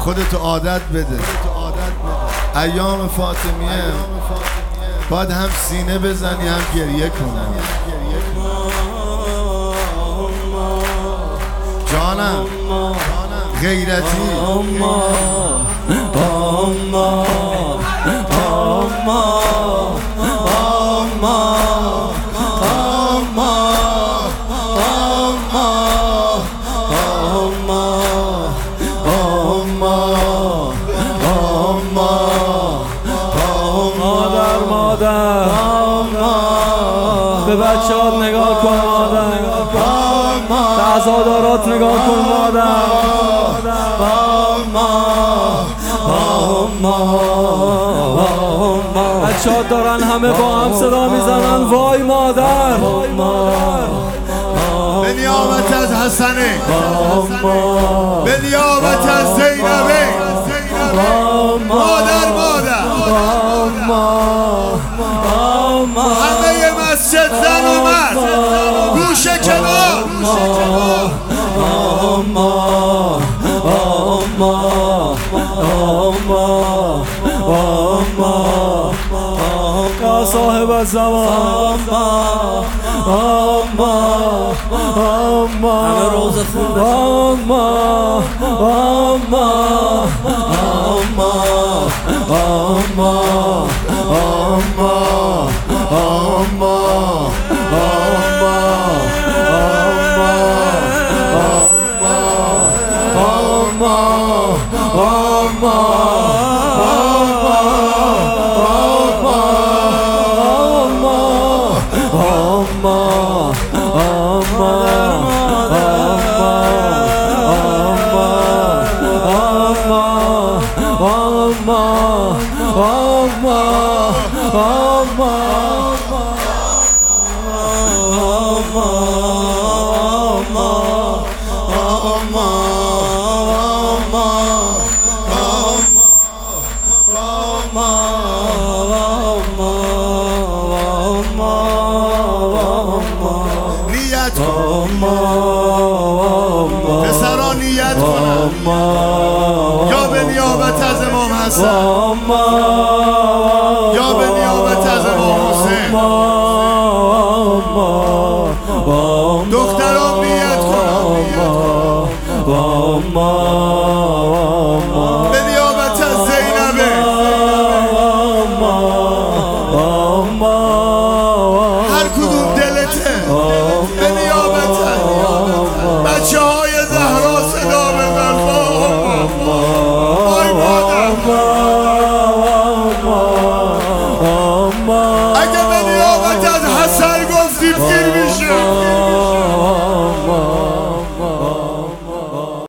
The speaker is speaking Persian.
خودتو عادت بده. ایام فاطمیه باید هم سینه بزنی هم گریه کنی. جانم غیرتی به بچه‌هات نگاه کن مادر، به عزادارات نگاه کن مادر. بچه‌هات دارن همه با هم صدا میزنن وای مادر. به نیابت از حسنه، به نیابت از زینبه، مادر همه مسجد زن و مرد گوشه کنار. یا صاحب الزمان همه روزه نیت کن پسرا، نیت کنن یا به نیابت از امام حسن یا به نیابت از امام حسین.